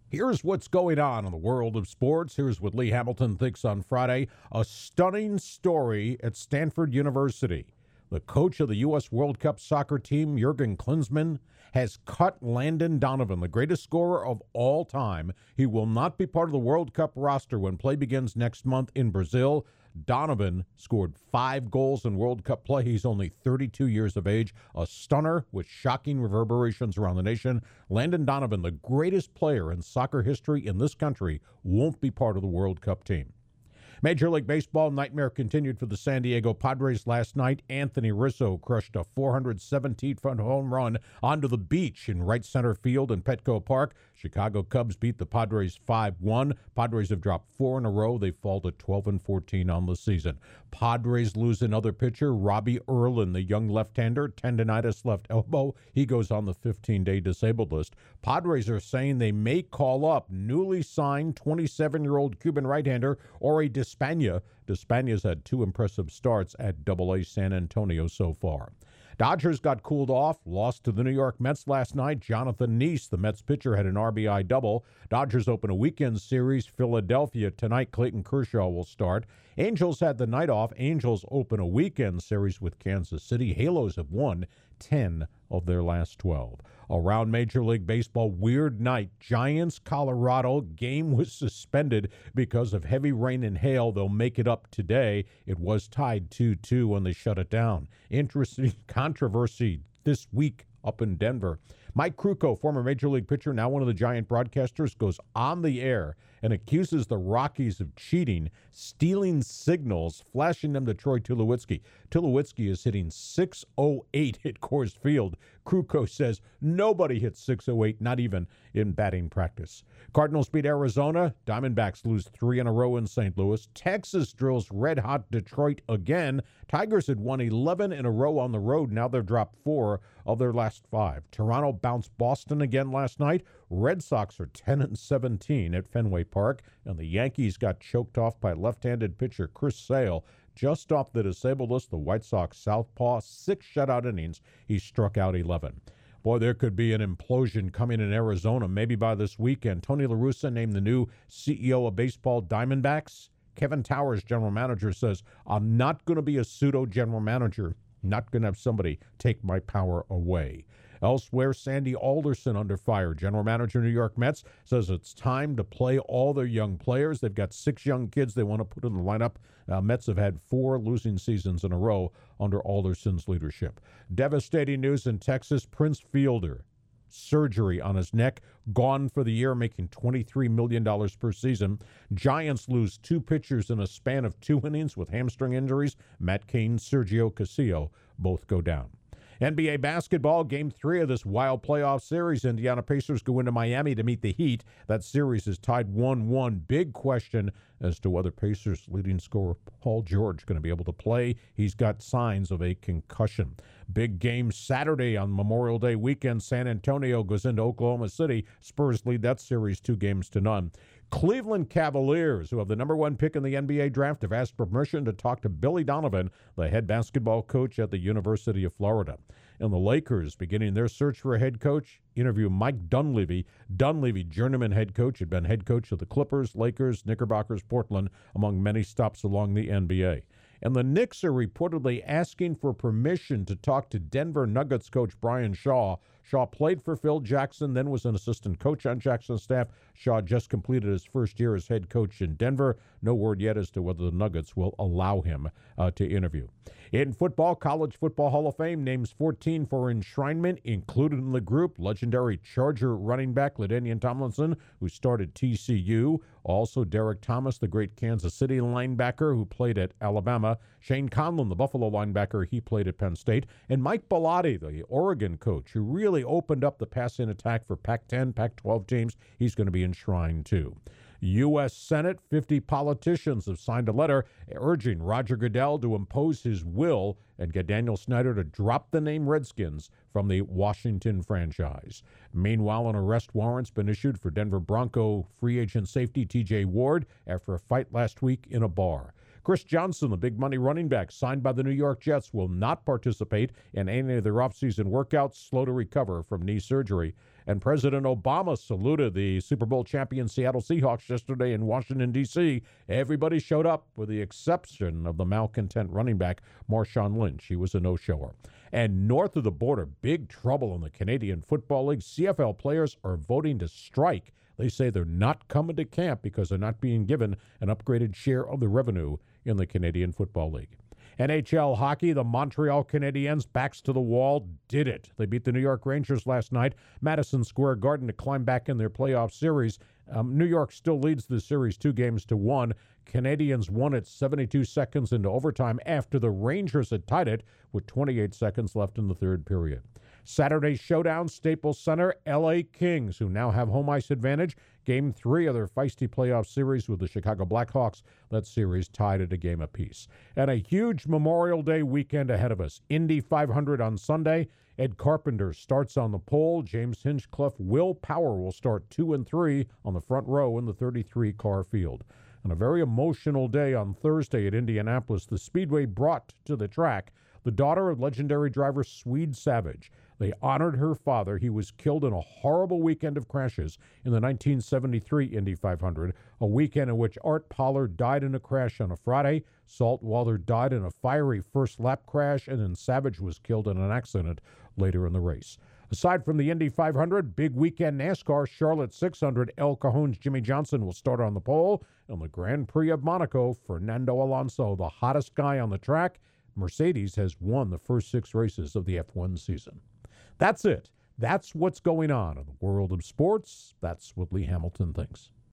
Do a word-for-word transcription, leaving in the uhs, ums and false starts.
Here's what's going on in the world of sports. Here's what Lee Hamilton thinks on Friday. A stunning story at Stanford University. The coach of the U S World Cup soccer team, Jurgen Klinsmann, has cut Landon Donovan, the greatest scorer of all time. He will not be part of the World Cup roster when play begins next month in Brazil. Donovan scored five goals in World Cup play. He's only thirty-two years of age. A stunner with shocking reverberations around the nation. Landon Donovan, the greatest player in soccer history in this country, won't be part of the World Cup team. Major League Baseball nightmare continued for the San Diego Padres last night. Anthony Rizzo crushed a four hundred seventeen-foot home run onto the beach in right center field in Petco Park. Chicago Cubs beat the Padres five one. Padres have dropped four in a row. They fall to twelve and fourteen on the season. Padres lose another pitcher, Robbie Erlin, the young left-hander, tendonitis left elbow. He goes on the fifteen-day disabled list. Padres are saying they may call up newly signed twenty-seven-year-old Cuban right-hander Ori Despaigne. Despaign's had two impressive starts at double A San Antonio so far. Dodgers got cooled off, lost to the New York Mets last night. Jonathan Neese, the Mets pitcher, had an R B I double. Dodgers open a weekend series. Philadelphia tonight. Clayton Kershaw will start. Angels had the night off. Angels open a weekend series with Kansas City. Halos have won ten of their last twelve. Around Major League Baseball, weird night. Giants, Colorado. Game was suspended because of heavy rain and hail. They'll make it up today. It was tied two two when they shut it down. Interesting controversy this week up in Denver. Mike Krukow, former Major League pitcher, now one of the Giant broadcasters, goes on the air and accuses the Rockies of cheating, stealing signals, flashing them to Troy Tulowitzki. Tulowitzki is hitting six oh eight at Coors Field. Krukow says nobody hits six oh eight, not even in batting practice. Cardinals beat Arizona. Diamondbacks lose three in a row in Saint Louis. Texas drills red-hot Detroit again. Tigers had won eleven in a row on the road. Now they've dropped four of their last five. Toronto bounced Boston again last night. Red Sox are ten and seventeen at Fenway Park, and the Yankees got choked off by left-handed pitcher Chris Sale. Just off the disabled list, the White Sox southpaw, six shutout innings. He struck out eleven. Boy, there could be an implosion coming in Arizona maybe by this weekend. Tony La Russa named the new C E O of baseball Diamondbacks. Kevin Towers, general manager, says, I'm not going to be a pseudo-general manager. Not going to have somebody take my power away. Elsewhere, Sandy Alderson under fire. General manager New York Mets says it's time to play all their young players. They've got six young kids they want to put in the lineup. Uh, Mets have had four losing seasons in a row under Alderson's leadership. Devastating news in Texas. Prince Fielder, surgery on his neck, gone for the year, making twenty-three million dollars per season. Giants lose two pitchers in a span of two innings with hamstring injuries. Matt Cain, Sergio Castillo both go down. N B A basketball, game three of this wild playoff series. Indiana Pacers go into Miami to meet the Heat. That series is tied one one. Big question as to whether Pacers leading scorer Paul George is going to be able to play. He's got signs of a concussion. Big game Saturday on Memorial Day weekend. San Antonio goes into Oklahoma City. Spurs lead that series two games to none. Cleveland Cavaliers, who have the number one pick in the N B A draft, have asked permission to talk to Billy Donovan, the head basketball coach at the University of Florida. And the Lakers, beginning their search for a head coach, interview Mike Dunleavy. Dunleavy, journeyman head coach, had been head coach of the Clippers, Lakers, Knickerbockers, Portland, among many stops along the N B A. And the Knicks are reportedly asking for permission to talk to Denver Nuggets coach Brian Shaw. Shaw played for Phil Jackson, then was an assistant coach on Jackson's staff. Shaw just completed his first year as head coach in Denver. No word yet as to whether the Nuggets will allow him uh, to interview. In football, College Football Hall of Fame names fourteen for enshrinement. Included in the group, legendary Charger running back LaDainian Tomlinson, who started T C U. Also, Derek Thomas, the great Kansas City linebacker who played at Alabama. Shane Conlon, the Buffalo linebacker, he played at Penn State. And Mike Bellotti, the Oregon coach, who really opened up the passing attack for Pac ten, Pac twelve teams. He's going to be enshrined too. U S Senate, fifty politicians have signed a letter urging Roger Goodell to impose his will and get Daniel Snyder to drop the name Redskins from the Washington franchise. Meanwhile, an arrest warrant's been issued for Denver Bronco free agent safety T J Ward after a fight last week in a bar. Chris Johnson, the big money running back signed by the New York Jets, will not participate in any of their offseason workouts, slow to recover from knee surgery. And President Obama saluted the Super Bowl champion Seattle Seahawks yesterday in Washington, D C Everybody showed up with the exception of the malcontent running back Marshawn Lynch. He was a no-shower. And north of the border, big trouble in the Canadian Football League. C F L players are voting to strike. They say they're not coming to camp because they're not being given an upgraded share of the revenue in the Canadian Football League. N H L hockey, the Montreal Canadiens, backs to the wall, did it. They beat the New York Rangers last night, Madison Square Garden, to climb back in their playoff series. Um, New York still leads the series two games to one. Canadiens won it seventy-two seconds into overtime after the Rangers had tied it with twenty-eight seconds left in the third period. Saturday's showdown, Staples Center, L A Kings, who now have home ice advantage. Game three of their feisty playoff series with the Chicago Blackhawks. That series tied at a game apiece. And a huge Memorial Day weekend ahead of us. Indy five hundred on Sunday. Ed Carpenter starts on the pole. James Hinchcliffe, Will Power will start two and three on the front row in the thirty-three car field. And a very emotional day on Thursday at Indianapolis. The Speedway brought to the track the daughter of legendary driver Swede Savage. They honored her father. He was killed in a horrible weekend of crashes in the nineteen seventy-three Indy five hundred, a weekend in which Art Pollard died in a crash on a Friday, Saltwater died in a fiery first lap crash, and then Savage was killed in an accident later in the race. Aside from the Indy five hundred, big weekend NASCAR, Charlotte six hundred, El Cajon's Jimmy Johnson will start on the pole. On the Grand Prix of Monaco, Fernando Alonso, the hottest guy on the track. Mercedes has won the first six races of the F one season. That's it. That's what's going on in the world of sports. That's what Lee Hamilton thinks.